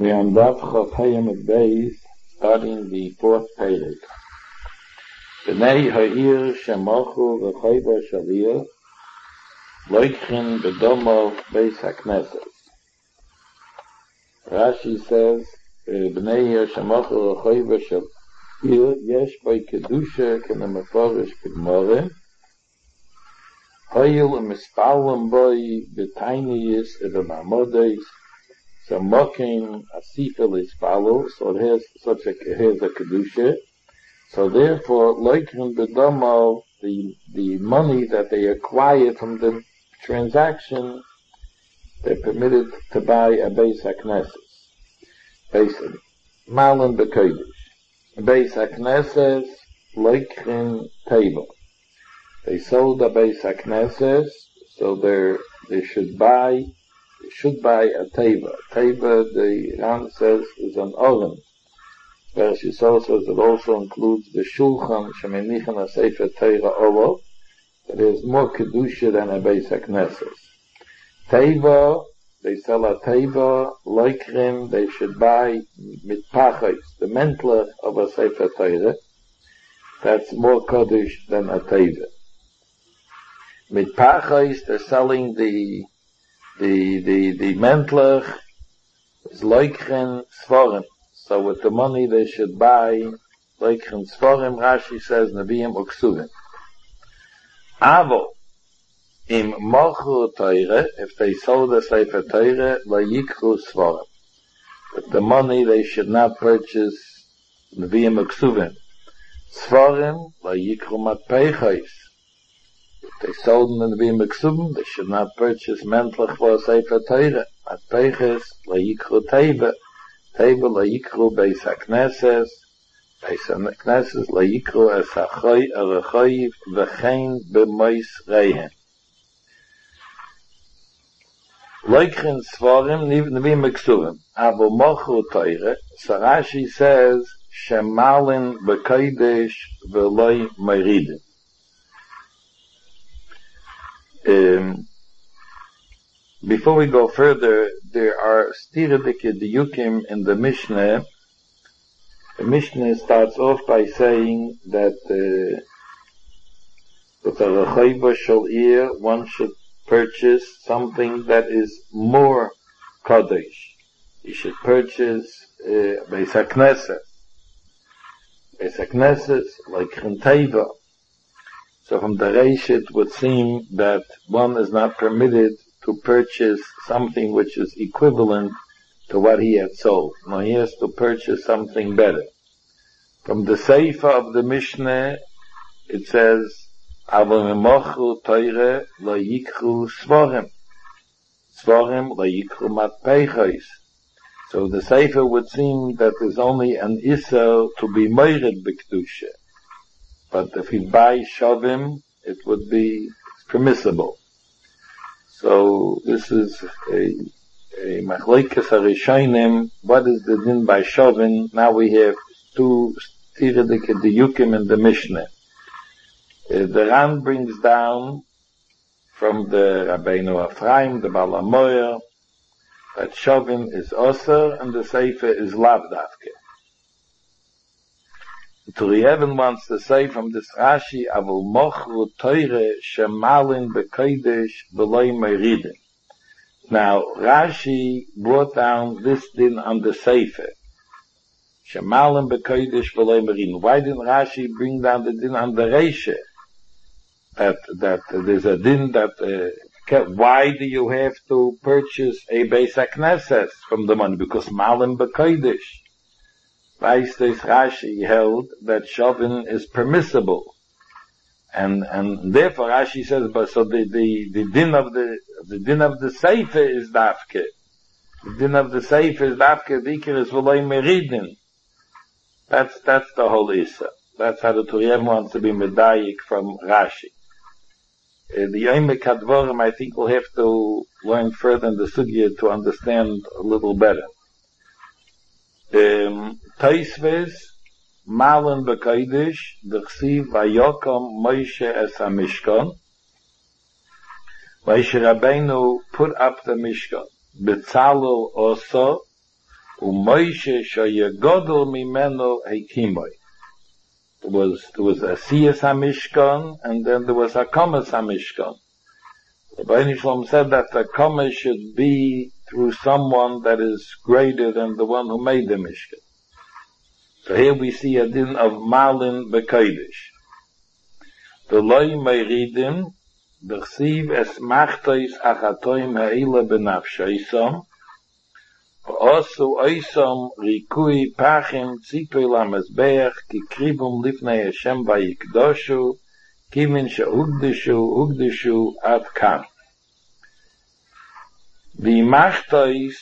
We are on Daf Chav Hayamid Beis, starting the fourth page. B'nei ha'ir shemochu v'chayva shaliyah, loikhin b'domo Beis HaKnesses. Rashi says, B'nei ha'ir shemochu v'chayva shaliyah, yesh by kedusha k'nemeforish b'gmore, hoyil u'mispalim boi b'tainiyis ev'mamodeis, so mocking a sifel is follow, so it has a kedusha. So therefore, like in the domo, the money that they acquired from the transaction, they're permitted to buy a Beis HaKnesses. Beis Malin B'Kodesh. Beis HaKnesses, like in table. They sold a Beis HaKnesses, so they should buy a teva. Teva, the Ran says, is an oven. Rashi says it also includes the shulchan, shemenichan a sefer Torah ovo, that is more kedusha than a Beis HaKnesses. Teva, they sell a teva, loikrim, they should buy mitpachos, the mentler of a sefer Torah. That's more kodesh than a teva. Mitpachos, they're selling the mentler is loikchen sforim. So with the money they should buy loikchen sforim, Rashi says, Nevi'im uksuvim. Avo, im mochu teire, if they sold a sefer teire, layikru sforim. With the money they should not purchase Nevi'im uksuvim. Sforim, layikru matpeichos. They sold them in the B'Meksubim, they should not purchase mentlach for a sefer Torah. At Peiches, la'yikru teva, teva la'yikru Beis HaKnesses, Beis HaKnesses la'yikru es ha'rechoyiv v'chein b'mois reihen. Loikchen Sforim, in the B'Meksubim, avo mochu Torah, so Rashi says, shemalin b'kodesh v'loi meiridim. Before we go further, there are stiradik diyukim in the Mishnah. The Mishnah starts off by saying that with a rechayva shal one should purchase something that is more kodesh. You should purchase Beis HaKnesses. Beis HaKnesses, like Chenteva. So from the Reish it would seem that one is not permitted to purchase something which is equivalent to what he had sold. No, he has to purchase something better. From the Seifa of the Mishnah, it says, Avo memochu teire lo yikru svorim. Svorim lo yikru matpeichos. So the Seifa would seem that there's only an Issa to be meired b'kedusha. But if he buys shavim, it would be permissible. So this is a machlekes harishonim. What is the din by shavim? Now we have two tiradik diyukim in the Mishnah. The Ran brings down from the Rabbeinu Ephraim, the Baal HaMoyer, that shavim is osir and the sefer is lav davke. Turieven wants to say from this Rashi, Avul mochru teire shemalin b'kodesh v'loi meiridim. Now, Rashi brought down this din on the Sefer. Shemalin b'kodesh v'loi meiridim. Why didn't Rashi bring down the din on the Reisha? That there's a din that, why do you have to purchase a Beis HaKnesses from the money? Because malin b'kodesh. Vaistes Rashi held that shavin is permissible, and therefore Rashi says, but so the din of the sefer is dafke. The din of the sefer is dafke. Dikir is v'loi meridin. That's the whole issa. That's how the Turiev wants to be medayik from Rashi. The Yomek Hadvorim, I think we'll have to learn further in the sugya to understand a little better. Taisves Malin b'Kodesh d'chsiv vayokom Moshe es HaMishkan. Moshe Rabbeinu put up the Mishkan. Betzalel also U'Moshe sheyegodol mimeno hekimoy. There was a Siyas HaMishkan, and then there was a Kamas HaMishkan. Rabbi Shalom said that the Kamas should be through someone that is greater than the one who made the Mishkan. So here we see a din of Malin B'Kodesh. The loy meiridim, b'chsiv es machtois achatoim ha'ila b'nafshoisom, v'osu oisom rikui pachim tzipui lamezbeach, ki kribum lifnei Hashem vayikdoshu, kivin she'ugdishu ad kan. The machtois,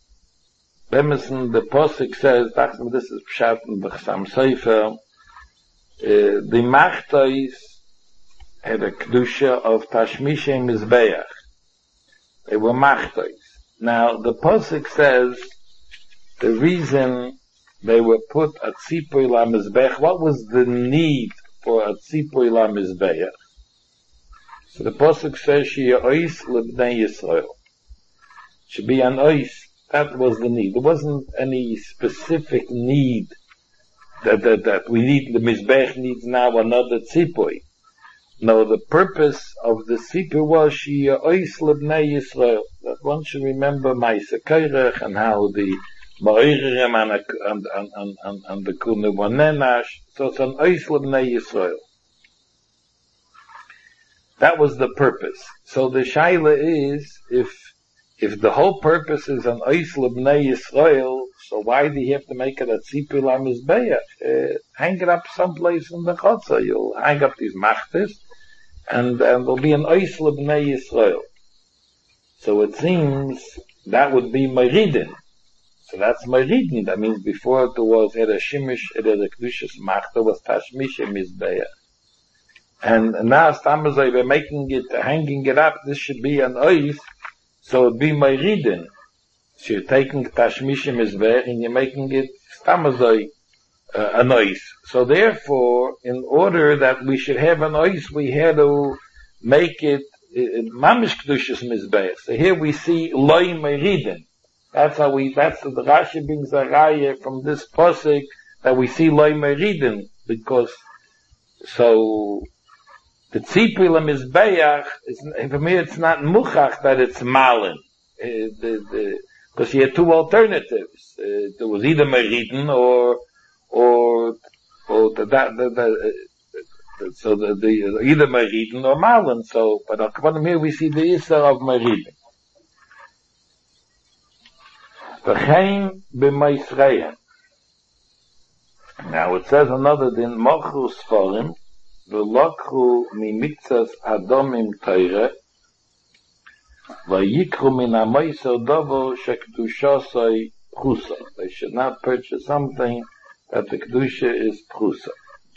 the Posik says, this is Pshat in the Chassam Sofer, the machtois had a kedusha of Tashmishe Mizbeach. They were machtois. Now, the Posik says the reason they were put at Tzipui La Mizbeach, what was the need for a Tzipui La Mizbeach? So the Posik says, Shia Ois Lebnei Yisrael. Should be an Ois. That was the need. There wasn't any specific need that we need, the Mizbeach needs now another Tzipui. No, the purpose of the Tzipui was Shia Ois Lebnei Yisrael. That one should remember Ma'aseh Korach and how the Ma'oririm and the Kunu Wanenash. So it's an Ois Lebnei Yisrael. That was the purpose. So the Shaila is, if the whole purpose is an Ois Lebnei Yisrael, so why do you have to make it a Tzipui La Mizbeach? Hang it up someplace in the Chotza. You'll hang up these machtes, and there'll be an Ois Lebnei Yisrael. So it seems that would be Meridin. So that's Meridin. That means before it was a Shimish, a Kedushas Machta was Tashmishe Mizbeach. And now Stamazai, we're making it, hanging it up, this should be an Ois, so it'd be Meridin. So you're taking Tashmishe Mizbeach and you're making it Stamazai, an Ois. So therefore, in order that we should have an Ois, we had to make it Mamish Kedushas Mizbeach. So here we see Loi Meridin. That's the Rashi brings a raya from this posik that we see Loi Meridin, because, so, the Tzipui La Mizbeach, for me it's not Muchach that it's Malin. Because you had two alternatives. There was either Meridin or either Meridin or Malin. So, but according here we see the Isser of Meridin. V'chein b'Meisreya. Now it says another din, Mochu Sforim, v'lokhu mimitzas adomim teire, v'yikru min ha'moiser dovo shekedushosoi prusa. They should not purchase something that the kedusha is prusa.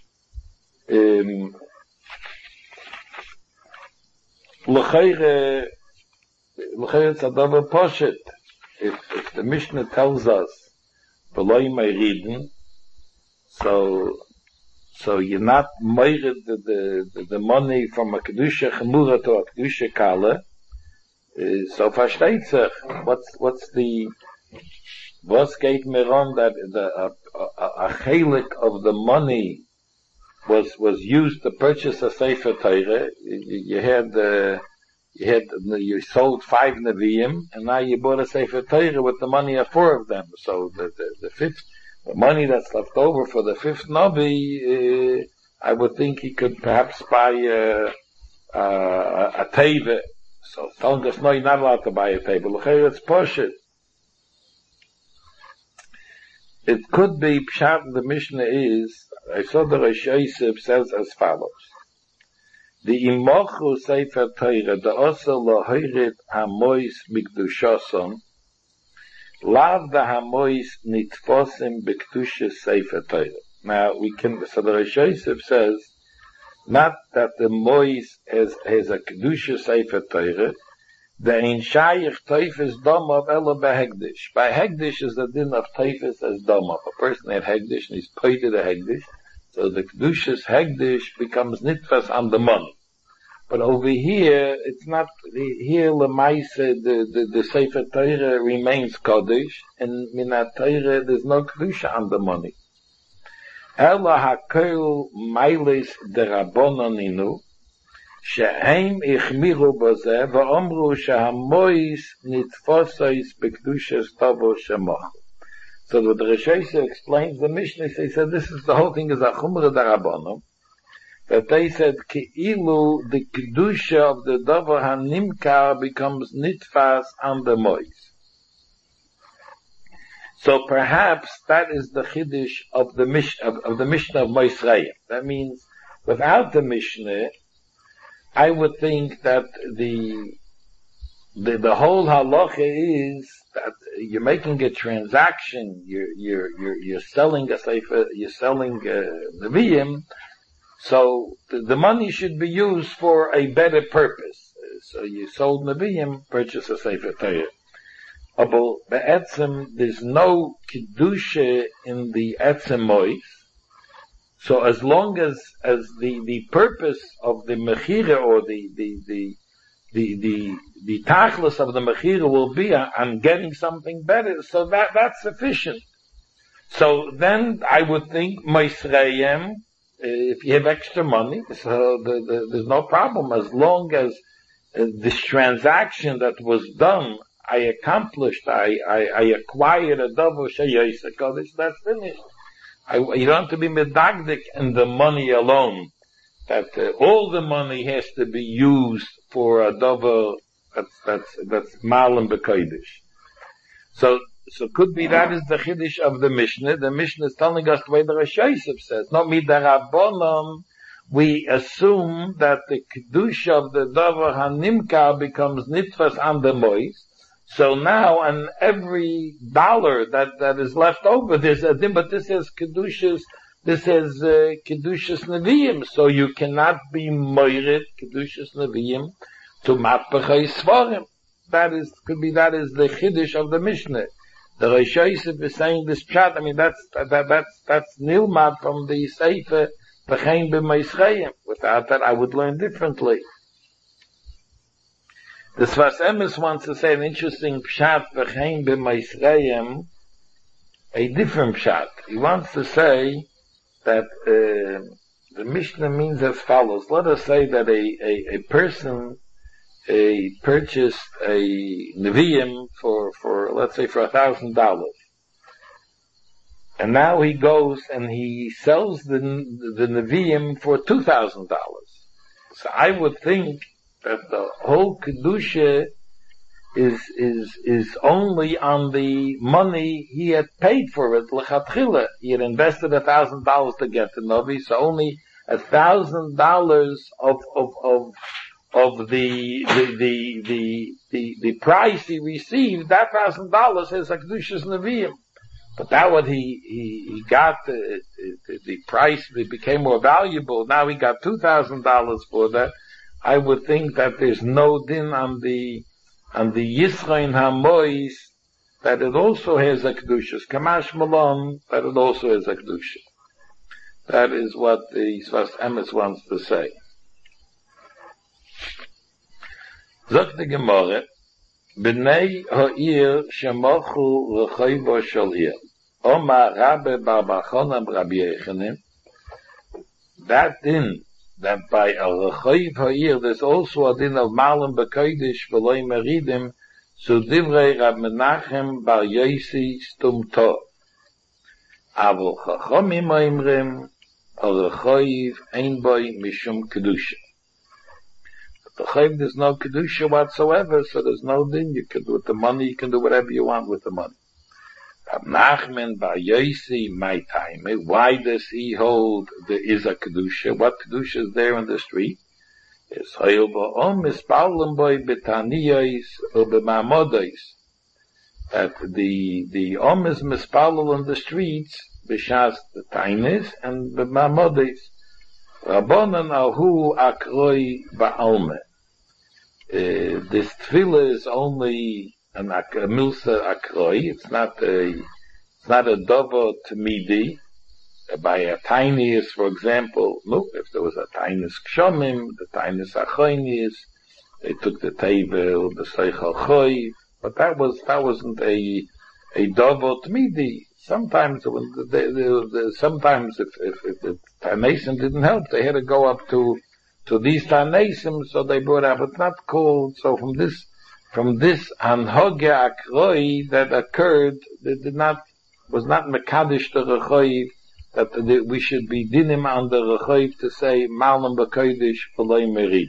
L'cheire it's a double poshet. If the Mishnah tells us v'loi meridin, so you're not meirid the money from a kedusha chemura to a kedusha kala. So versteht sich, what's geht mir on that a chelik of the money was used to purchase a Sefer Torah. You sold 5 Nevi'im, and now you bought a Sefer Torah with the money of 4 of them. So the money that's left over for the 5th Navi, I would think he could perhaps buy a teva. So telling us, no, you're not allowed to buy a teva. It's Poshet. It could be, Pshat, the Mishnah is, I saw the Rosh Yosef says as follows. The imochu Sefer Torah, the osa lo hoirit hamois mikdushoson, lav the hamois nitfosim b'kedusha Sefer Torah. Now so the Rosh Yosef says, not that the mois has a kedusha Sefer Torah, the in shayich teifes domav ela behegdish. By hegdish is the din of teifes as domav. A person had hegdish and he's paid the hegdish, so the kedushas hegdish becomes nitfas on the money. But over here, it's not, here Lemaise, the Sefer Torah remains Kodesh, and Minat Torah, there's no Kedusha on the money. Ela hakel meiles derabononinu, shehem ichmiru boze, va'omru shehamois nitfosois bekdushas tovo shemoch. So the Rishonim explains the Mishnah, they said this is the whole thing is a chumra darabonon, that they said keilu the kedusha of the davar hanimkar becomes nitfas on the mois. So perhaps that is the chiddush of the Mishnah of the Mishnah of Moisrayim. That means without the Mishnah, I would think that the whole halacha is that you're making a transaction, you're selling a sefer, you're selling neviim, so the money should be used for a better purpose. So you sold neviim, purchase a sefer Torah. But be'etzem, there's no kedusha in the etzem mois. So as long as the purpose of the mechira or the tachlis of the mechira will be on getting something better, so that's sufficient. So then I would think Moisrayim, if you have extra money, so there's no problem as long as this transaction that was done, I accomplished, I acquired a double sheyisa kodesh, that's finished. You don't have to be medagdik in the money alone. That all the money has to be used for a double that's malam bekodesh. So could be that is the chiddush of the Mishnah. The Mishnah is telling us the way the Rishonim says. Not midarabonon. We assume that the kedusha of the davar hanimkar becomes nitfas on the mois. So now, on every dollar that is left over, there's a din, but this is kedushas, kedushas neviim. So you cannot be moired kedushas neviim to matpachei svarim. That is the chiddush of the Mishnah. The Rishonim is saying this chat. I mean, that's nilmad from the Sefer V'chein b'Moisrayim. Without that, I would learn differently. The Sfas Emes wants to say an interesting pshat v'chein b'Moisrayim, a different pshat. He wants to say that the Mishnah means as follows. Let us say that a person purchased a neviim for let's say for $1,000, and now he goes and he sells the neviim for $2,000. So I would think that the whole kedusha is only on the money he had paid for it. L'chatchila, he had invested $1,000 to get the novi, so only $1,000 of the price he received. That $1,000 is a kedusha's neviim. But now what he got, the price, it became more valuable. Now he got $2,000 for that. I would think that there's no din on the Yisrain HaMois, that it also has a kedusha. Kamash Malon, that it also has a kedusha. That is what the Sfas Emes wants to say. Zok the Gemara, B'nei ha'ir shemochu l'choybo shel ir. Oma Rabbe Bar Bachonam Rabbi Yechanim. That din, that by a rechoiv ha'ir, there's also a din of malam bekodesh v'loi meridim, so divrei Rab Menachem Bar Yosi stum tov. Avol chachomim oimrim, a rechoiv ein boi mishum kedusha. The chayv, there's no kedusha whatsoever, so there's no din. You can do with the money, you can do whatever you want with the money. Rab Nachman Bar Yosi, my time. Why does he hold there is a kedusha? What kedusha is there in the street? Is hayil ba'om mispalem boy betaniyos or b'mamodos. That the om is mispalel in the streets, b'shas the tainis and b'mamodos. Rabbanan ahu akroi ba'alme. This tefillah is only a milsa akroi. It's not a dovo tamidi. by a tiniest, for example, no, if there was a tiniest kshomim, the tiniest achoinis, they took the tevel, the seichel choy, but that wasn't a dovot midi. Sometimes, sometimes if the Tanasim didn't help, they had to go up to these Tanasim, so they brought up, it's not called, so from this Anhogya Akroi that occurred, was not Mekadosh the Rechoiv, that we should be dinim on the Rechoiv to say, Malnam B'Kodesh V'loi Merid.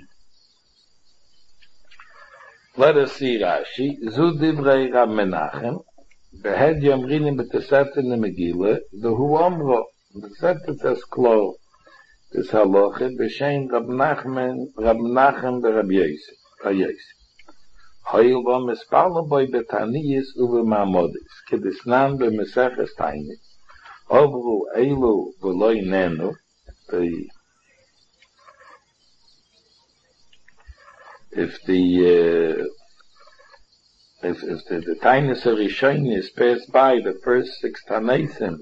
Let us see Rashi, Zu Divrei Rab Menachem, Behed Yomrinim B'Tesefta Nemegile, V'hu Omro, the Tesefta says Klo, this halacha, B'Shein Rab Menachem B'Rab Yosef. Hoil va mispalno boy betaniyis uve mamodis, kedisnan be meseches tainis, obru eilu v'loi nenu, if the tainis of Rishonis passed by the first 6 Tanaisim,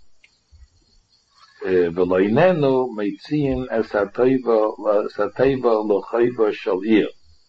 v'loi nenu, meitziin es ha-teiva l'chayva shal ir.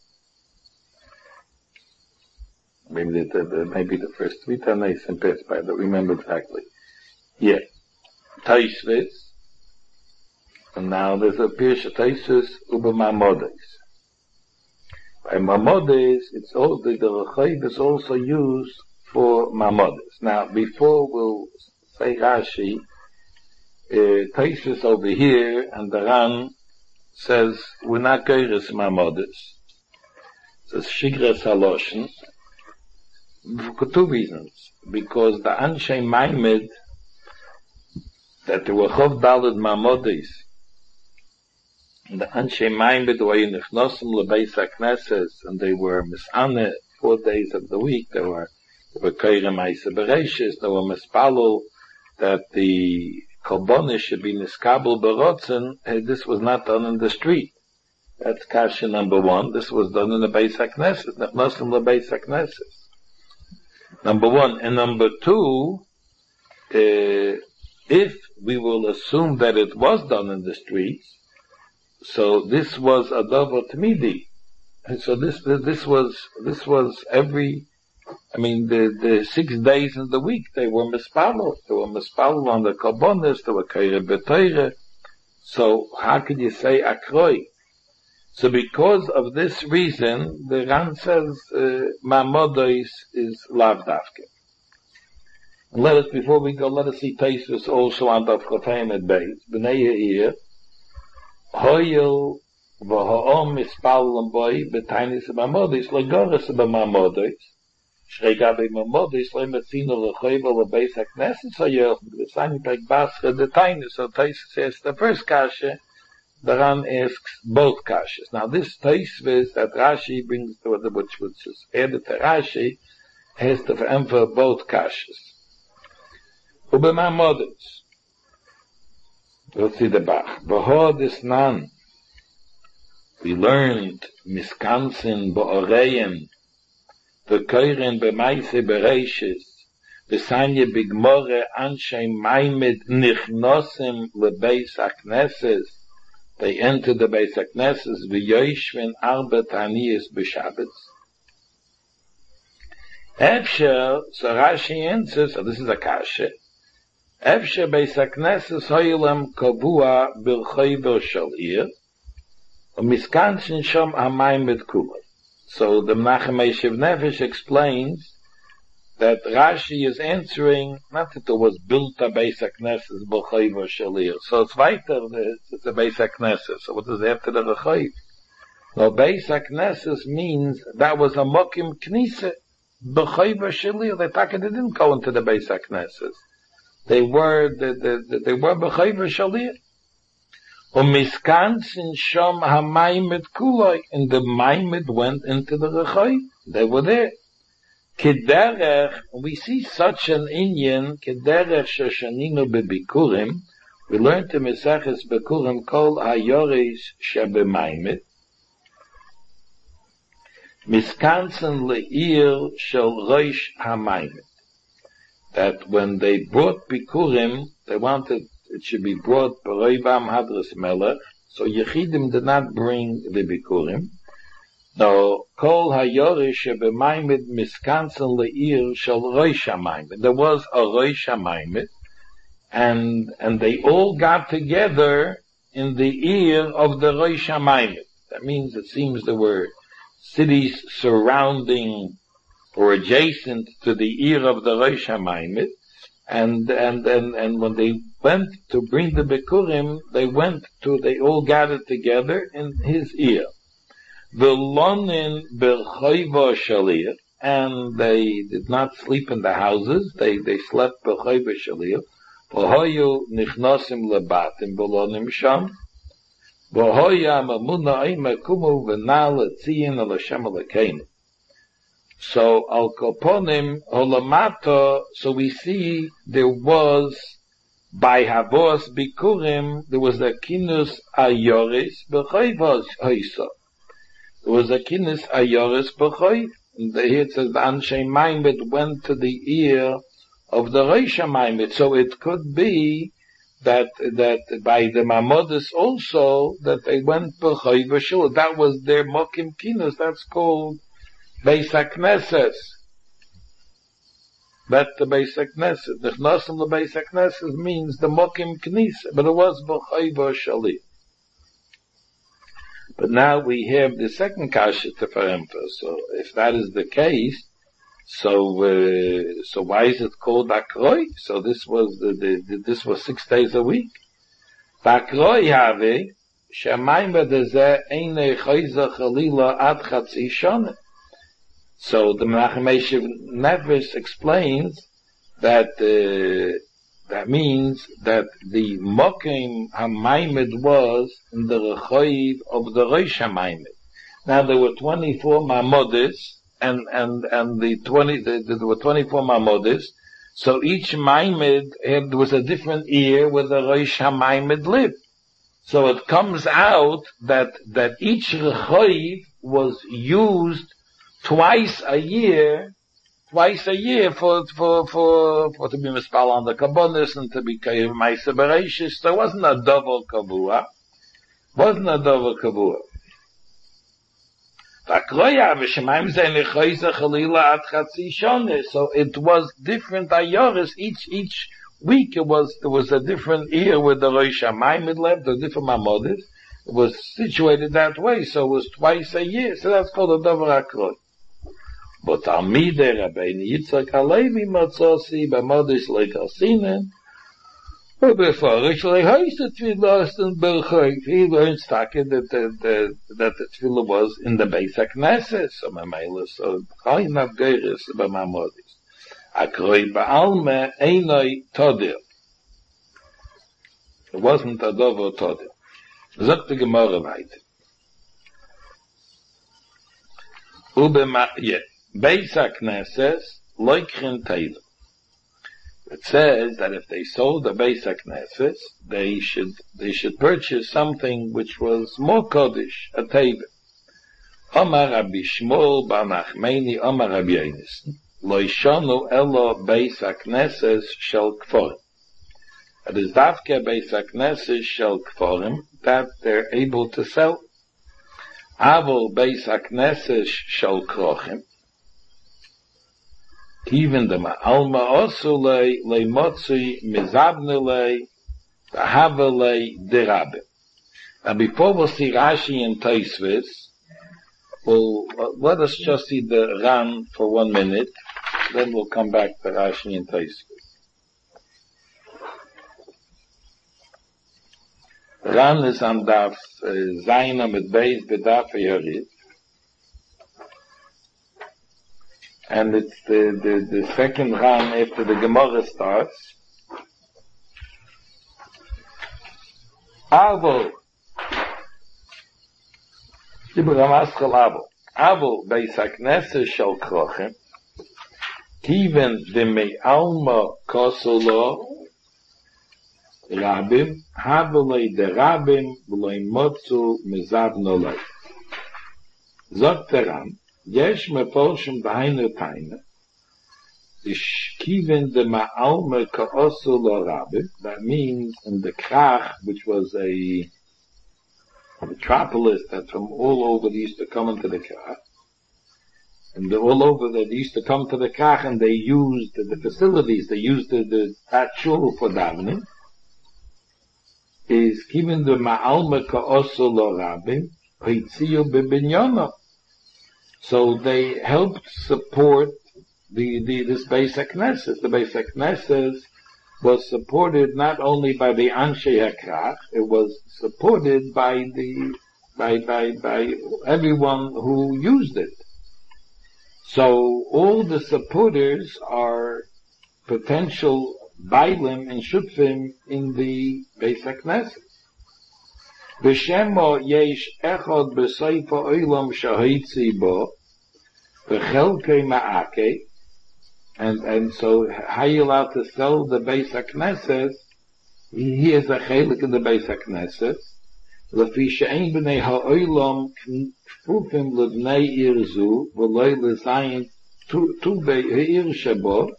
Maybe the first 3 Tanaisim passed by, I don't remember exactly. Yeah. Taisvis. And now there's a Pirush Taisvis Uba Mamodes. By Mamodes, it's all, the Rechaim is also used for Mamodes. Now, before we'll say Rashi, Taisvis over here, and the Ran says, we're not Geiris Mamodes. It says Shigres Haloshen. For 2 reasons. Because the Anshe Maimed, that there were Chov Daled Mamodes, the Anshe Maimed were in Ichnosim Lebeis HaKnesses, and they were Misane 4 days of the week, they were Keirem Eise Bereishis, they were Mispalul, that the Kolbonis should be Niskabel Berotzen, this was not done in the street. That's Kasha number 1, this was done in the Beis HaKnesses, Ichnosim Lebeis HaKnesses. Number 1. And number 2, if we will assume that it was done in the streets, so this was a davar tmidi. And so this was every, the 6 days in the week, they were mispalel. They were mispalel on the karbonis, they were kaire b'teire. So how could you say akroi? So because of this reason, the Ran says, Mamodos is lav dafke. And before we go, let us see Taisus also on Daf Chafayim at Beis. B'nei Ye'ir, Hoyel v'ho'om mispalel boy b'tainis Mamodos, legoris b'Mamodos, shregabe Mamodos, le'metzino l'choyva l'beis HaKnesses, hoyel, l'sani pek basra the tainis. So Taisus says the first kasha, the Ran asks both kashas. Now this Taisvis that Rashi brings to which is added to Rashi has to emphasize both kashas. Ubemamodes. Let's see the Bach. Behodis nan. We learned Miskansin Bo'oreyen V'koiren B'maise Bereishis V'sanye Bigmore Anshe Maimed Nichnosim Lebeis HaKnesses. They entered the Beis HaKnesses v'yoishvin arba taniyas b'Shabbos. Efsher, so Rashi answers, so this is a kasha. Efsher Beis HaKnesses hoylem kavua b'rchoiver shel ir, u'miskansin shom hamayim b'tkulei. So the Menachem Eshev Nefesh explains that Rashi is answering, not that there was built a Beis HaKnesses b'choiver shel ir. So it's weiter, it's a Beis HaKnesses. So what does it have to the Rechoiv? No, Beis HaKnesses means that was a Mokim Knisa b'choiver shel ir. They didn't go into the Beis HaKnesses. They were b'choiver shel ir. U'miskansin shom hamayim et kuloi. And the Maimed went into the Rechoiv. They were there. Kederech, we see such an inyan, Kederech shoshaninu bebikurim, we learned in Meseches Bikurim, kol hayoris shebemaimet, miskansen le'ir shel roish hamaimet. That when they brought Bikurim, they wanted, it should be brought Beroibam Hadras Melech. So Yechidim did not bring the Bikurim. No, Kol HaYorish B'Maimed Miskansen Le'ir Shel Rosh HaMaimed. There was a Rosh HaMaimed, and they all got together in the ear of the Rosh HaMaimed. That means, it seems, there were cities surrounding or adjacent to the ear of the Rosh HaMaimed, and when they went to bring the Bikurim, they all gathered together in his ear. V'lonin b'chayva shalir, and they did not sleep in the houses, they slept b'chayva shalir. V'hoyu nichnosim lebatim v'lonim sham. V'hoya mamuna ima kumu v'nal etziyin al Hashem Elokeinu. So al koponim holamato, so we see there was, by Havos Bikurim, there was a kinus ayoris b'chayva hoysa. There was a kinus ayoris b'chayv. And here it says the Anshe Maimed went to the ear of the Rosh HaMaimed. So it could be that by the Mamodas also, that they went b'chayv b'shul. That was their mokim kinus. That's called Beis HaKnesses. That's the Beis HaKnesses. The Chnosim the Beis HaKnesses means the mokim knisa, but it was b'chayv b'shali. But now we have the second kasha to Farempa. So if that is the case, so why is it called Akroi? So this was 6 days a week. Akroi have shemayim b'dezeh einei chayza chalila ad chatzi shana. So the Menachem Eshev Nefesh explains that that means that the Mokim HaMaimed was in the Rechoiv of the Rosh HaMaimed. Now there were 24 Mamodes, and there were 24 Mamodes, so each Maimed was a different ear where the Rosh HaMaimed lived. So it comes out that each Rechoiv was used twice a year for to be mispal on the Kabbonis and to be Kayiv Maisa Bereshis. So it wasn't a double Kavua. So it was different ayoris. Each week there was a different year where the Rosh HaMaimed lived, the different Mamodes. It was situated that way, so it was twice a year. So that's called a Dover Akroi. But Talmidei Rabbeinu Yitzchak Halevi Matzosi b'Modes Leikasinen u'beforish leihayse tefillah in Berchoiv. He learns that the tefillah was in the Beis HaKnesses, so Mamela, so Chayin Avgeris b'Mamodes. Akroi ba'alme einoi todir. It wasn't a dover todir. Sagt die Gemara weiter. Beis HaKnesses loikchen teilem. It says that if they sold the Beis HaKnesses, they should purchase something which was more kodesh, a teilim. Omar Rabbi Shmuel bar Nachmani, Omar Rabbi Yonasan, lo yishonu elo Beis HaKnesses shel kforim. It is davke Beis HaKnesses shel kforim that they're able to sell. Avol Beis HaKnesses shel krochim. Even the Alma Osule le Motzi Mizabnele Havele Derabe. And before we'll see Rashi and Tosfos, let us just see the Ran for 1 minute, then we'll come back to Rashi and Tosfos. Ran is on Daf Zayin Amid Beis B'Daf Yorid. And it's the second Ran after the Gemara starts. Avo Beis HaKnesses shel krochem kiven demei alma kosolo rabim havelei de rabim v'loi motzu mizavnolei. Zot teram Yesh meforshim b'hainu taina Ishkiven de ma'alme ka'osu l'Arabim. That means in the Krach, which was a metropolis that from all over they used to come into the Krach, and all over they used to come to the Krach, and they used the facilities, they used that shul for davening, is given the ma'alme ka'osu l'Arabim, hitziyu b'binyana. So they helped support this Beis HaKnesses. The Beis HaKnesses was supported not only by the Anshe HaKrach, it was supported by everyone who used it. So all the supporters are potential Bailim and Shutfim in the Beis HaKnesses. V'shemo yesh echad b'seifa olam shahitzi bo v'chelkei ma'ake. And so, how are you allowed to sell the Beis HaKnesses? He is a chelik in the Beis HaKnesses. Lefi she'ein b'nei ha'olam kfufim l'bnei irzu v'loi l'zayin tu be'ir shabo.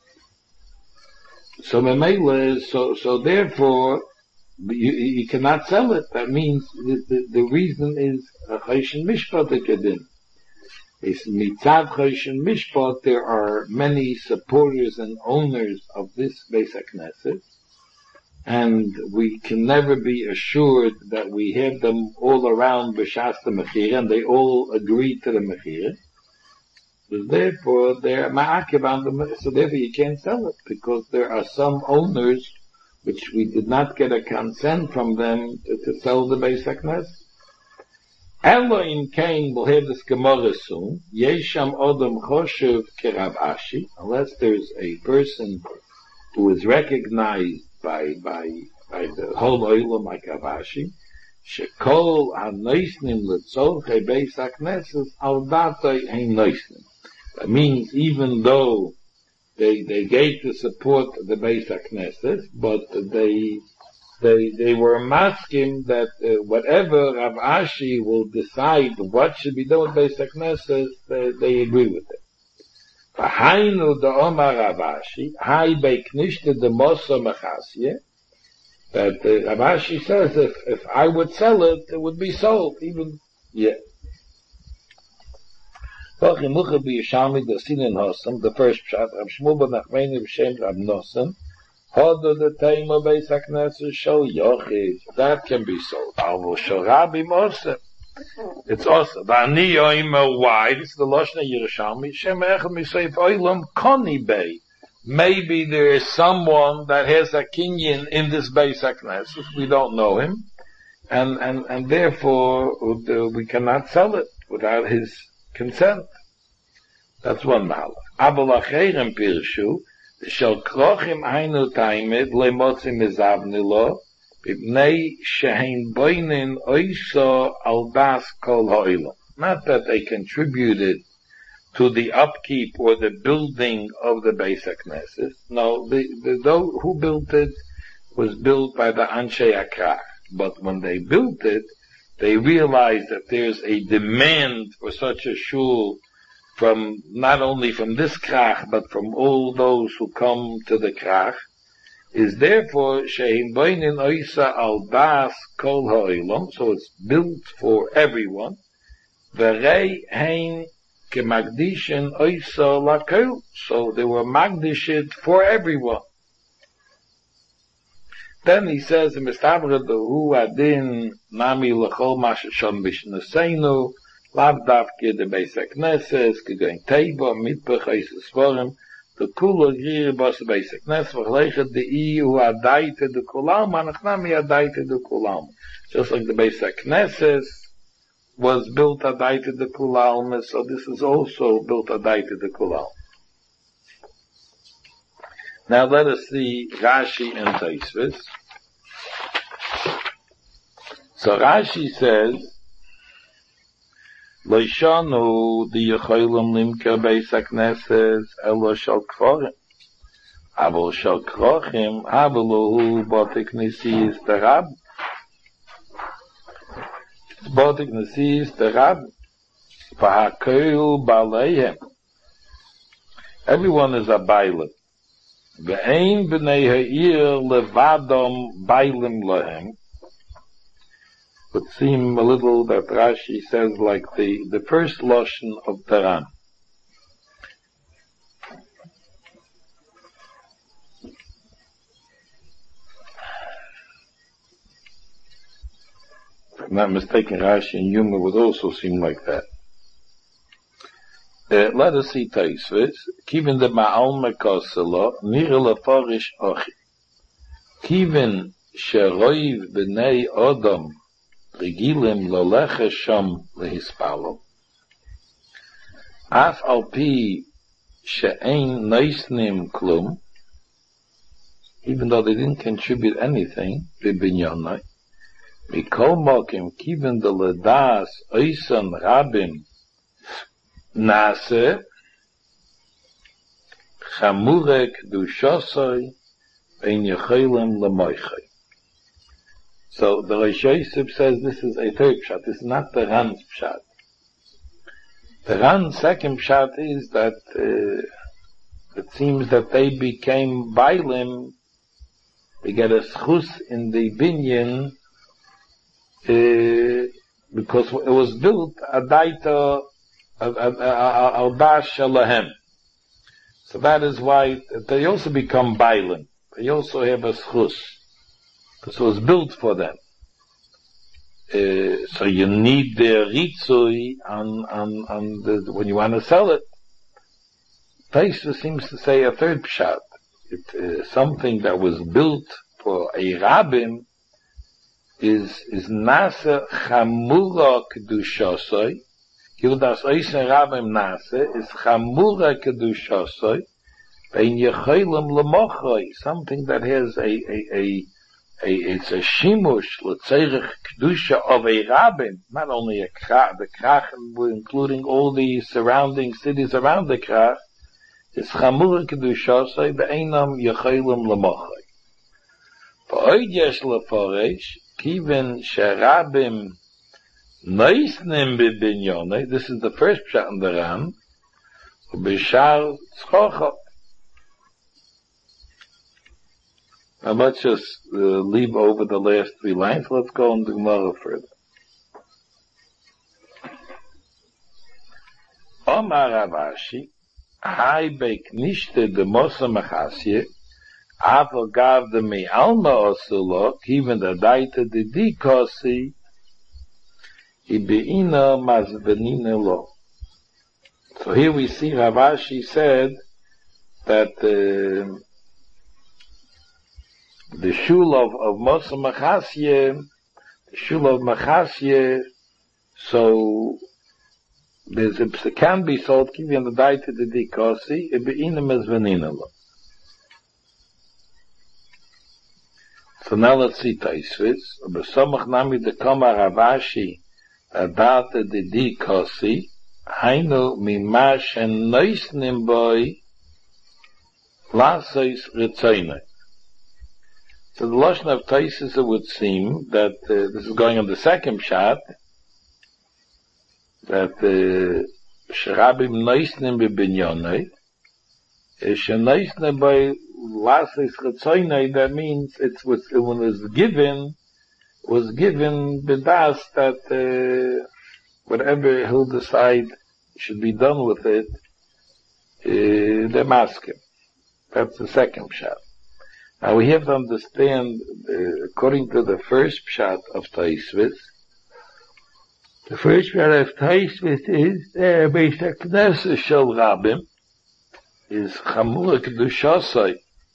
So therefore, you cannot sell it. That means the reason is a choshen mishpat kedin. It's mitzad choshen mishpat. There are many supporters and owners of this Beis HaKnesses, and we can never be assured that we have them all around b'shas the mechira, and they all agree to the mechira. So therefore, they're ma'akev on the. So therefore, you can't sell it because there are some owners which we did not get a consent from them to sell the Beis HaKnesses. Elo in Cain will have this Gemara soon. Yesham Odom Choshev Kerav Ashi, unless there's a person who is recognized by the whole Olam like Rav Ashi, Shekol HaNoisnim L'Tzorchei Beis HaKnesses Al Datei Hein Noisnim. That means even though they gave the support to the Beis HaKnesses, but they were masking that whatever Rav Ashi will decide what should be done with Beis HaKnesses, they agree with it. V'hainu da'omar Rav Ashi, hai beiknishte de moso mechasye, that Rav Ashi says if I would sell it, it would be sold, even, yeah. The first pshat, Rav Shmuel ben Nachmani b'shem Rav Nosson, Hodo the Teima Beis HaKnesses shel Yochid, that can be sold. Alvo shel Rabbi Moshe, it's also. V'ani yoimer, why? This is the Loshna Yerushalmi. Shem echad misayif oilam koni bei. Maybe there is someone that has a kinyan in this Beis HaKnesses. We don't know him, and therefore we cannot sell it without his consent. That's one mahalach. Abel acherem pirshu shel krochim hainu taimed lemotzi mizavni lo b'nei shehein boinin oiso al das kol ha'olam. Not that they contributed to the upkeep or the building of the Beis HaKnesses. No, those who built it was built by the Anshe HaKrach. But when they built it, they realized that there's a demand for such a shul from, not only from this krach, but from all those who come to the krach, is therefore she'im boinin oisa al das kol ha'olam, so it's built for everyone. V'rei hein kemagdishin oisa lakol, so they were magdishit for everyone. Then he says in Mistabra hu adin nami lechol mashashon bishnaseinu lav davke de Beis HaKnesses kegoin teiba mitbech oisa svarim the kula grir bas Beis HaKnesses v'chleichet de hu adaite de kulam anachnami adaite de kulam. Just like the Beis HaKnesses was built adaite de kulam, so this is also built adaite de kulam. Now let us see Rashi and Tosfos. So Rashi says, Loishanu the Yecholim Limker Beis HaKnesses Elo Shal Kforim. Avol Shal Krochim Havelohu Botik Nisis Terab. Botik Nisis Terab. Vahakoil Baleihem. Everyone is a bailim. Ve'ein b'nei ha'ir levadom bailim lahem. Would seem a little that Rashi says like the first lashon of Taran. If I'm not mistaken, Rashi and Yuma would also seem like that. Let us see Taisvis. Kivin de ma'al mekoselo, nir lefarish ochi. Kivin sheroiv b'nei odom, regilim leleche sham lehispalo. Af al pi she'ein neisnim klum, even though they didn't contribute anything, b'binyonai, mikol mokim kivin de ledas oisan rabim nase, chamurek dushosoi, ein yechelim lemoichai. So the Rosh Yosef says this is a third pshat. This is not the Ran's pshat. The Ran's second pshat is that it seems that they became bailim. They get a schus in the binyan because it was built adaita al-bash shalahem. So that is why they also become bailim. They also have a schus. Because it was built for them. So you need the ritzui when you want to sell it. Taisva seems to say a third pshat. Something that was built for a rabbin is nasa chamura kedushosoi. Hildas oisen rabbim nasa is chamura kedushosoi. Bein yechelim lemochoi. Something that has it's a shimush, l'tzerich kedusha of a rabbin, not only the krach, including all the surrounding cities around the krach, is chamur kedusha, so be'enam yechelim l'mochai. V'oid yesh leforesh, kiven sherabim neisnim b'binyonei, this is the first pshat in the Ram, u'bishar tzchocha. Now let's just leave over the last three lines. Let's go on the Gemara further. Omar Ravashi, hai beik nishte de mosa machasye, avo gav de me alma osulo, even the daita de dikosi, ibeina mazbenine lo. So here we see Ravashi said that the shul of Mosa Machasye, the shul of Machasye, so it can be sold, giving the daita de dikosi, it be inem as veninalo. So now let's see Taisvis. Besomach nami de kama Ravashi, adata de dikosi, hainu mimash en neisnim boi, lasois ritzoinai. So the lashon of Taisus, it would seem that this is going on the second pshat, that sherabim neisnim bebinyonei, sheneisnim by lasis chetzoinei. That means when it was given bedas that whatever he'll decide should be done with it, they're masking. That's the second pshat. Now we have to understand, according to the first pshat of Taisvis, the first pshat of Taisvis is based on Knesset Shel Rabim, is Chamura Kedushosai.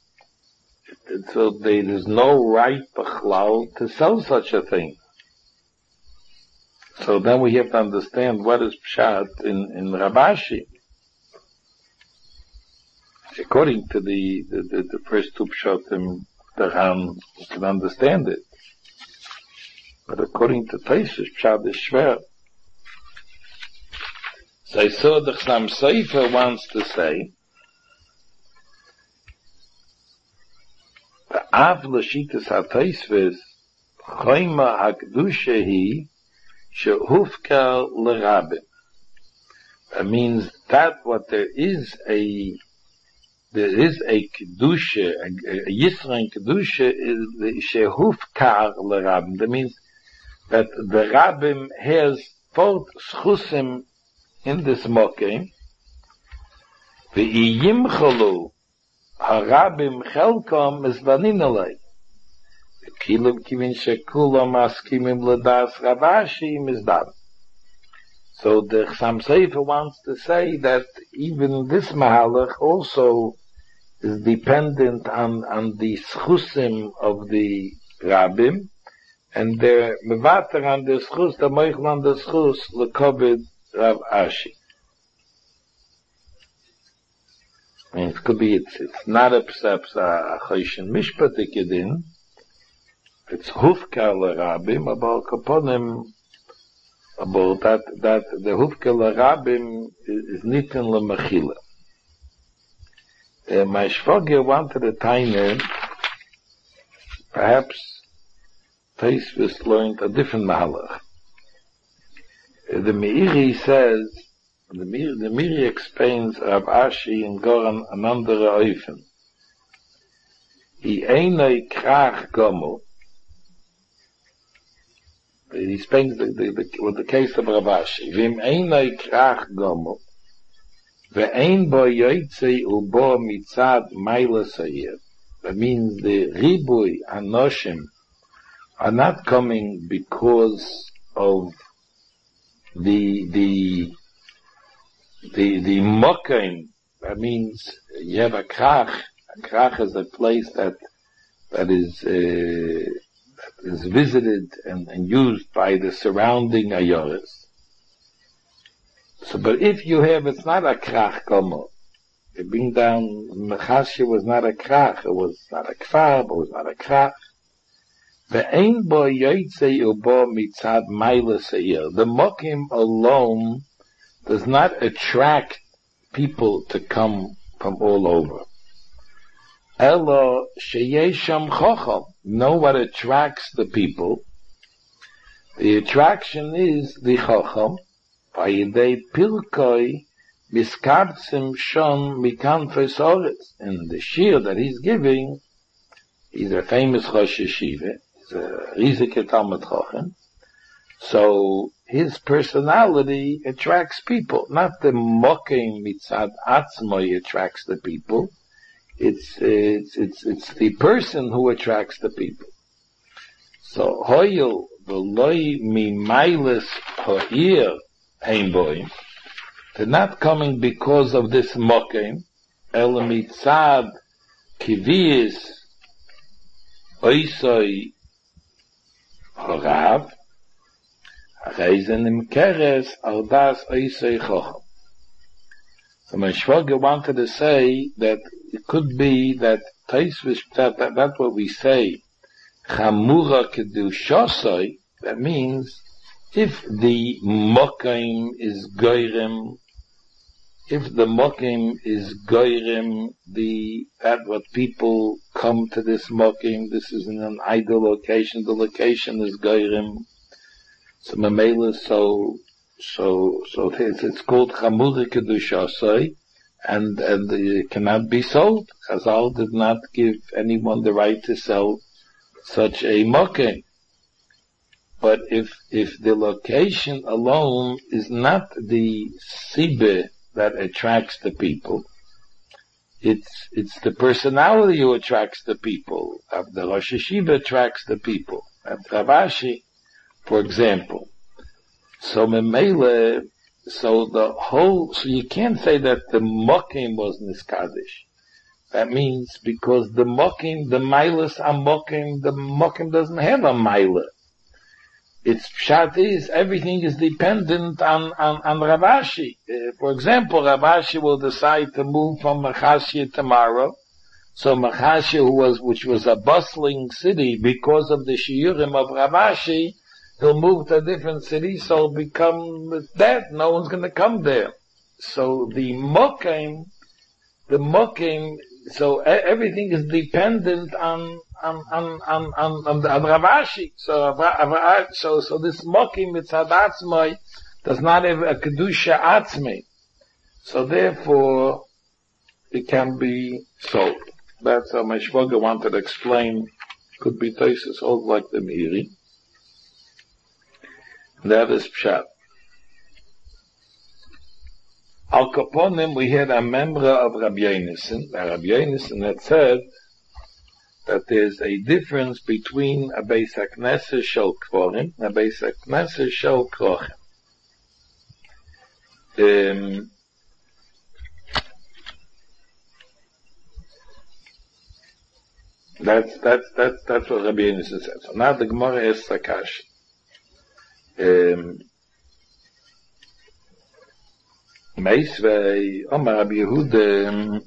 So there is no right b'chlal to sell such a thing. So then we have to understand what is pshat in Rabashi. According to the first two pshatim, the Ram can understand it. But according to Taisvis, pshat is shver. So I saw the Chassam Sofer wants to say, the Av Lashitas HaTaisvis, Choyma HaKdusha Shehufka L'Rabim. That means that what there is a there is a kedusha, a Yisrael kedusha is the shehufkar l'Rabbim. That means that the Rabbim has 4 schusim in this mokim. V'iyimchalu harabim chelkom is vaninalei. Kilum kivin shekulam askimim l'das Ravashi mizdan. So the Chassam Sofer wants to say that even this mahalach also is dependent on the schusim of the Rabbim, and they're mevater on the schus, the moichel on the schus, l'kobed Rav Ashi. I mean, it could be, it's not a choshen mishpatik yedin, it's hufka l'Rabbim, about kaponim, about that the hufka l'Rabbim is nitin l'mechila. My shvogger wanted a tainer, perhaps Tosfos learned a different mahalach. The Meiri says, the Meiri explains Rav Ashi in Goran an andere Eufen. He einoi krach gomo. He explains with the case of Rav Ashi. Vim einoi krach gomo. Ve'ein bo yoytzei ubo mitzad maila sayir. That means the ribui anoshim are not coming because of the mokim. That means you have a krach. A krach is a place that is visited and used by the surrounding ayoris. So, but if you have, it's not a krach gomo. It being down, Mechashia was not a krach. It was not a kfar, but it was not a krach. Ve'ein bo yoytzei ubo mitzad maila seir. The mokim alone does not attract people to come from all over. Elo sheyesham chocham. Know what attracts the people? The attraction is the chocham. Vayidei pilkoi miskartzim shon mikanfes oretz. In the shir that he's giving, he's a famous Rosh Yeshiva. He's a Rizike Talmud Chochem. So his personality attracts people. Not the mokim mitzad atzmoi attracts the people. It's the person who attracts the people. So hoyel v'loi mimailis ha'ir heimboim. They're not coming because of this mokim. El mitzad kiviis oisoi horav. Reizen keres al das oisoi chochem. So my shvager wanted to say that it could be that Tosfos, that's what we say, chamura kedushosoi. That means if the mokim is goyrem, that what people come to this mokim, this is in an idle location, the location is goyrem. So mamela, so it's called chamura kedushosoi, and it cannot be sold. Chazal did not give anyone the right to sell such a mokim. But if the location alone is not the sibe that attracts the people, it's the personality who attracts the people. The Rosh Yeshiva attracts the people. Rav Ashi, for example. So memele, so you can't say that the mokim was niskadish. That means because the mokim, the milas are mokim, the mokim doesn't have a milah. Its pshat is everything is dependent on Rav Ashi. For example, Rav Ashi will decide to move from Mechashia tomorrow. So Mechashia, which was a bustling city, because of the shiurim of Rav Ashi, he'll move to a different city, so it'll become dead. No one's going to come there. So the mokim, so everything is dependent on Rav Ashi. So this mokim mitzad atzmai does not have a kedusha atzmai. So therefore, it can be sold. That's how my Shvaga wanted to explain. Could be Taisus old like the Meiri. That is Pshat. Al Kaponim, we had a member of Rabbi Yonason. Rabbi Yonason had said that there's a difference between a Beis HaKnesses Shel Kvorim and a Beis HaKnesses Shel Krochim. That's what Rabbi Yonason said. So now the Gemara is Sakash. Meisvei, Omar Rabbi Yehuda,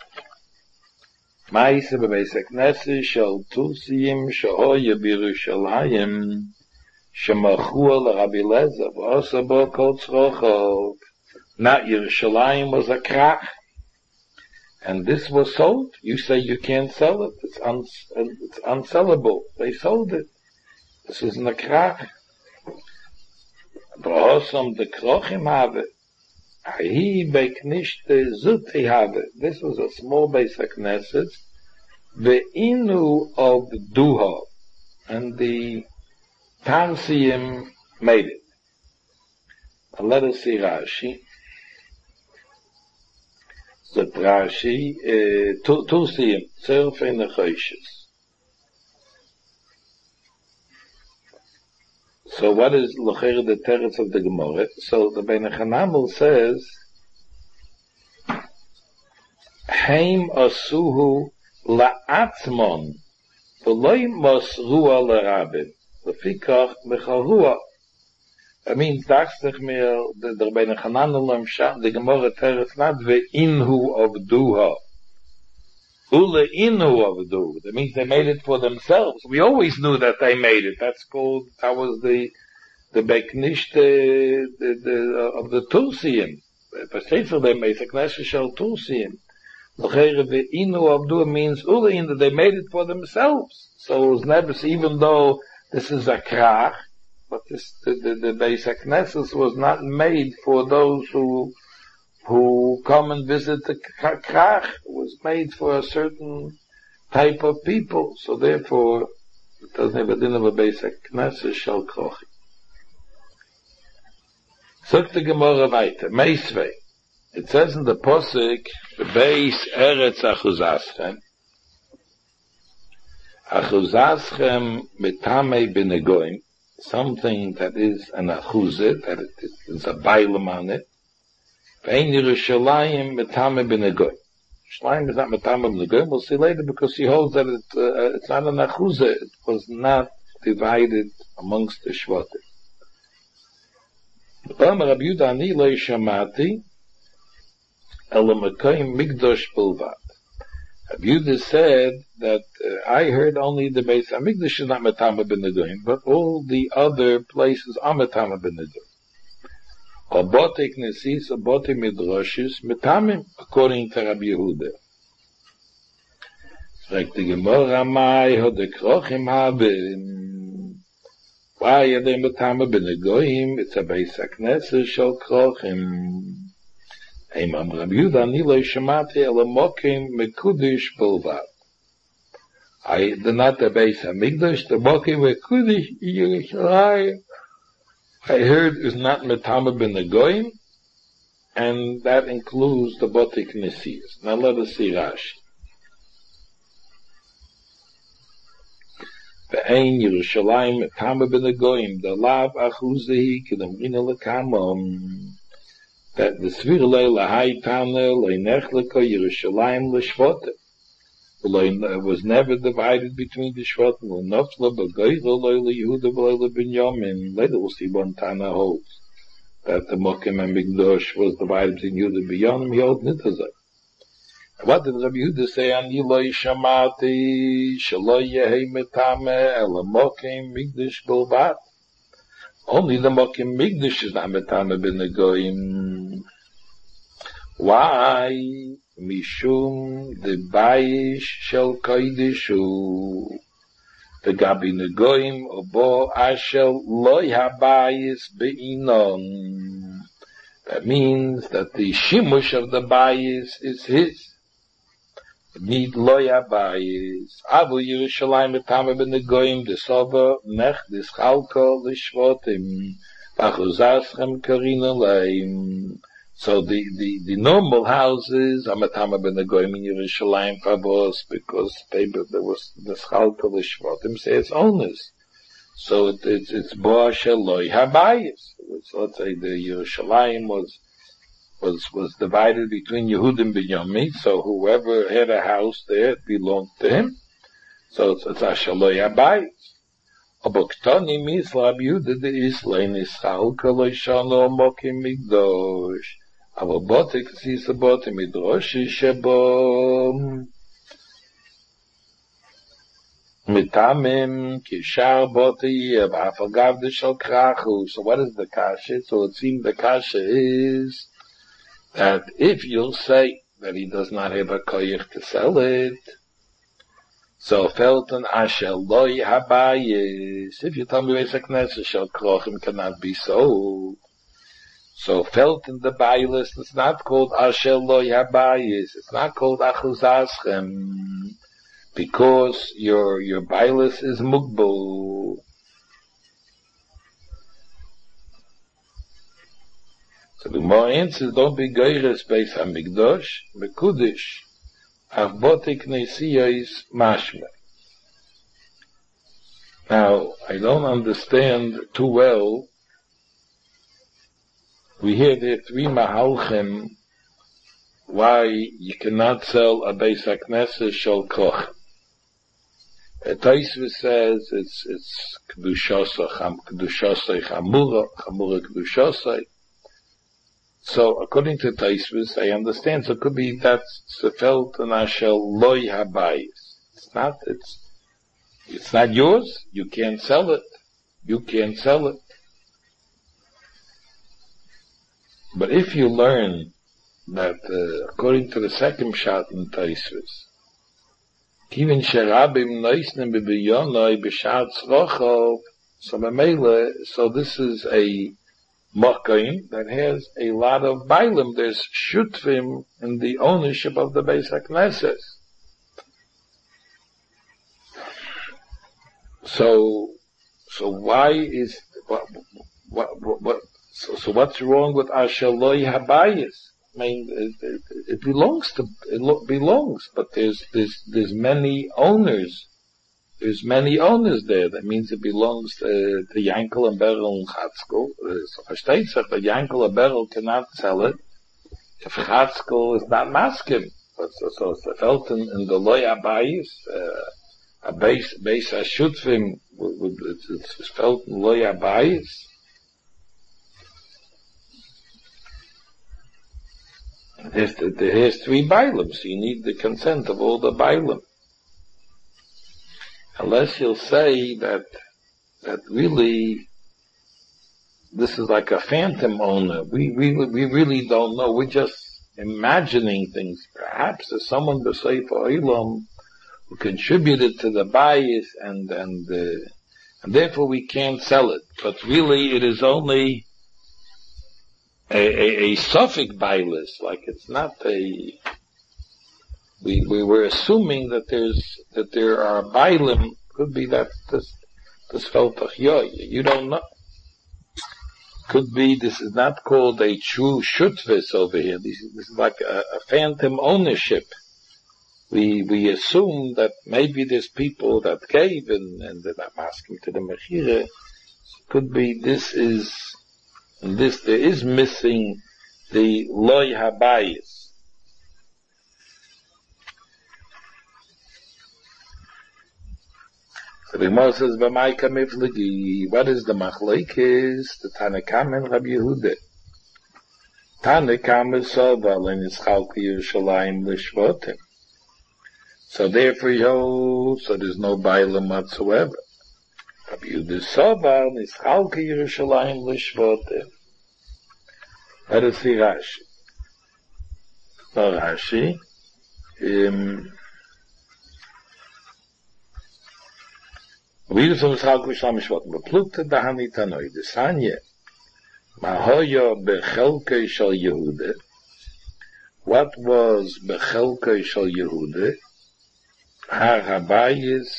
Meise bebeis HaKnesses shel Tulsiyim shehoye b'Yerushalayim shemachu al Rabbi Lezer v'osa bo kol tzrochov. Not Yerushalayim was a krach, and this was sold. You say you can't sell it. It's unsellable. They sold it. This is in a krach. V'osam de krochim have it. This was a small Beis HaKnesses, the inu of Duha, and the Tansiim made it. Now let us see Rashi. The Rashi, Tulsiim, Tzerfei Nechoshes. So what is L'cher the teretz of the Gemara? So the Bein HaChanamel says, Heim asuhu la'atzmon v'loi mosrua l'rabim l'fikach mecharua. I mean, dachtech mir, the Bein HaChanamel the Gemara teretz not ve'inhu of duha. Ule inu of duha. That means they made it for themselves. We always knew that they made it. That was the Beknish of the Tulsiim. Passefer they made the Knesset Shel Tulsiim. The inu of duha means ule inu. They made it for themselves. So it was never, even though this is a krach, but the Beis HaKnesses was not made for those who come and visit the krach. It was made for a certain type of people. So therefore, it doesn't have a din of a Beis HaKnesses Shel Krochim. Sagt the Gemara weiter, Meisvei. It says in the Posik, Beis Eretz Achuzaschem. Achuzaschem Metame Benegoim. Something that is an achuzet, that it is a bailam on it. Ve'en Yerushalayim Metame Benegoim. Yerushalayim is not Metame Benegoim. We'll see later because he holds that it's not an achuzet. It was not divided amongst the Shvatim. Rabbi Yehuda ani lo shamati ela mekayim migdosh bilvad. Rabbi Yehuda said that I heard only the Beis HaMikdash is not metama b'negoim, but all the other places are metama b'negoim. Obote knesis, obote midrashis metamim, according to Rabbi Yehuda. Like the Gemara, Mai ho de krochim haben. Why are they metama b'negoim? It's a Beis HaKnesses shel krochim. Eimam Rabbi Yehuda ani lo shamati ela mokim mekudish bilvad. They're not the Beis HaMikdash, the mokim mekudish Yerushalayim. I heard is not metama b'negoim, and that includes the Botei Knesiyos. Now let us see Rashi. Ve'ein Yerushalayim metama b'negoim, the lav achuzehi k'damrina l'kamam. That the Svir Lahai Tana Leinechleka Yerushalayim L'Shvotim. It was never divided between the Shvotim. L'Nofla B'Goyla Loyla Yehuda B'Loyla Binyamin. Later we'll see one Tana holds that the Mokim and Migdosh was divided between Yehuda and Binyamin. He holds Nitazah. What did Rabbi Yehuda say? Ani lo yishamati shelo yehi metame ela Mokim Migdosh Bilvat. Only the Mokim Migdash is not metame b'negoim. Why? Mishum the bayish shel koidishu. The gabi negoim obo ashel loy habayis be'inon. That means that the shimush of the bayis is his. Need loya bayis. Avu Yerushalayim betame ben the goyim desova nech dischalko lishvotim. Bachuzaschem karina leim. So the normal houses, amatama ben the goyim in Yerushalayim favos, because there was dischalko lishvotim, say its owners. So it's boa sheloi habayis. So let's say the Yerushalayim was divided between Yehud and Binyamin, so whoever had a house there, it belonged to him. So it's Ashaloi Habayis. Oboktoni mislab Yehuda de Islein Ischal Kaloi Shano Mokim Migdosh. Avobotik Sisabot Midrosh Shebo Mitamim Kishar Boti Abafagav de Shal Krachu. So what is the kasha? So it seems the kasha is that if you'll say that he does not have a koyach to sell it, so felton ashel loy habayis, if you tell me Beis HaKnesset shel krochim cannot be sold, so felton the bailus, it's not called ashel loy habayis, it's not called achuzaschem, because your bailus is mugbul. So the more answers, don't be geires Beis HaMikdash, Mekudish, Avbotik Neisiya is mashma. Now, I don't understand too well. We hear there 3 mahalchim why you cannot sell a Beis HaKnesset shel koch. Taisva says it's kedushosai chamura kedushosai. So, according to Taisvis, I understand. So, it could be that Sefelt and Ashel loy habayis. It's not yours. You can't sell it. You can't sell it. But if you learn that, according to the second shot in Taisvis, Kivin sherabim noisnem b'biyonoi b'shat tzrochov, so this is a Mokaim that has a lot of bailim. There's shutfim in the ownership of the Beis HaKnesset. So why is so what's wrong with Ashaloi Habayis? I mean, it belongs, but there's many owners. There's many owners there. That means it belongs to Yankel and Berel and Chatzkel. So versteht sich, that Yankel and Berel cannot sell it if Chatzkel is not masking. So it's felt in the Loy Abayis, a base Ashutfim, it's felt in Loy Abayis. There's 3 bailim, so you need the consent of all the bailim. Unless you'll say that really this is like a phantom owner. We really don't know. We're just imagining things. Perhaps there's someone b'seif ha'olam who contributed to the bias and therefore we can't sell it. But really it is only a suffix bailus, like it's not a. We were assuming that there are bailim. Could be that this feltach yoy. You don't know. Could be this is not called a true shutvis over here. This is like a phantom ownership. We assume that maybe there's people that gave and they're not asking to the mechira. Could be there is missing the loy habayis. So the Gemara says, "B'mayka miflegi." What is the machlekes? The Tanakam and Rabbi Yehuda. Tanakam is soval and Yitzchak Yerushalayim lishvotim. So therefore, so there's no bailam whatsoever. Rabbi Yehuda soval and Yitzchak Yerushalayim lishvotim. Let us see Rashi. No Rashi. We do some Yitzchak Yerushalayim lishvotim. But plukta dahani tanoi desanye. Mahoyo bechelkei shel Yehuda. What was bechelkei shel Yehuda? Harabayis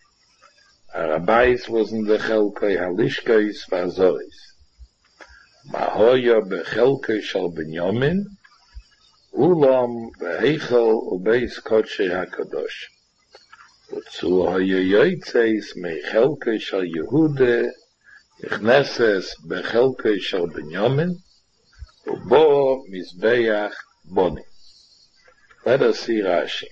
was in the Chelkei Halishkais Vazoris. Mahoya bechelkei shal Binyamin, Ulam beheichel ubeis Kodshei HaKadosh. Utzu hoya yoitzeis mechelkei shal Yehude, Ichneses bechelkei shal Binyamin, Ubo Mizbeach Boni. Let us see Rashi.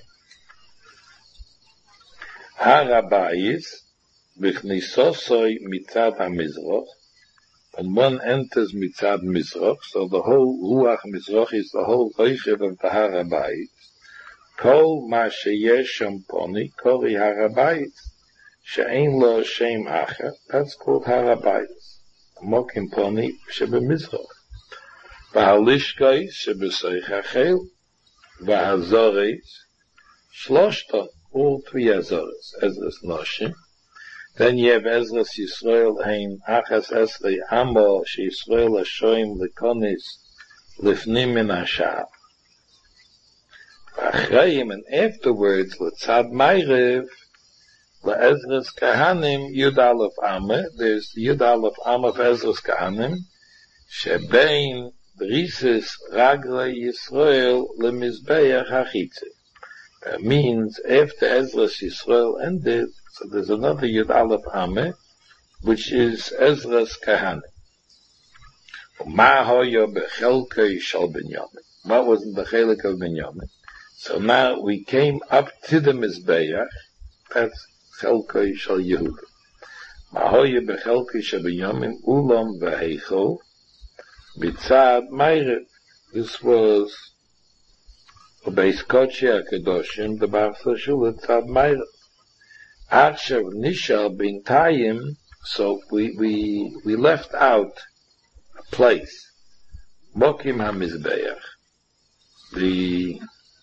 Harabayis b'chnisosoi mitzad HaMizroch. When one enters mitzad Mizroch, so the whole Ruach Mizroch is the whole Reichev of the Harabayis. Kol ma sheyesh sham poni kori Harabayis. She'ein lo shem acher. That's called Harabayis. Mokim poni shebemizroch. V'halishkais shebesoich hachel. V'hazoreis. Shloshta. All three Azores. Ezras Noshim. Then you have Ezras Yisrael hein Achas Esrei Amo she Yisrael Hashoim Lekonis Lifnim Min Hashab. V'achreim, and afterwards L'tzad Meirev LeEzras Kahanim Yud Aleph Ame. There's Yud Aleph Ame of Ezras Kahanim Shebein Brises Raglei Yisrael LeMizbeach HaChitze. Means after Ezras Yisrael ended, so there's another Yud Aleph Ame, which is Ezras Kahanim. Ma hoya bechelkei shal Binyamin. What was in the chelik of Binyamin? So now we came up to the Mizbeach, that's chelkei shal Yehuda. Ma hoya bechelkei shal Binyamin, ulam v'heichel, mitzad Meirev. This was Ubeis Kodshei HaKadoshim, the Barsa Shula Tzad Meirev. Akshav Nishal Bin Tayim, so we left out a place. Mokim HaMizbeach. The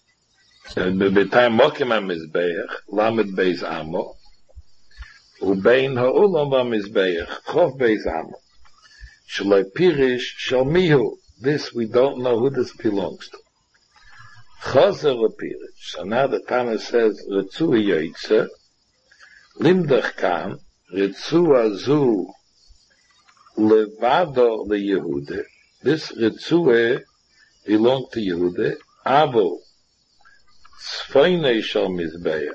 time Mokim HaMizbeach, Lamed Beis Amo, Ubein HaUlam HaMizbeach, Chof Beis Amo. Shaloi Pirish Shal Mihu. This we don't know who this belongs to. Chazer Pirish. So now the Tana says, Ritzu Yoitze, Limdach Kan, Ritzu Azu, Levado Le Yehude. This Ritzu belonged to Yehude. Avo, Sfoinei Shal Mizbeach,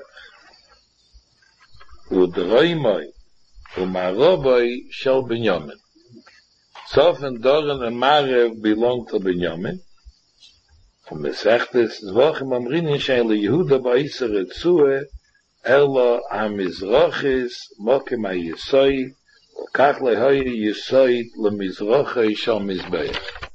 Udroimoi, Umaroboi Shal Binyamin. Sof and Doran and Marev belong to Binyamin. Und man sagt es, Zvachim Amrini shein le Yehuda ba'isa Ritzue, Elo HaMizrochis, Mokim HaYesoid, Ukach lehoyi Yesoid le Mizrochis shal Mizbeach.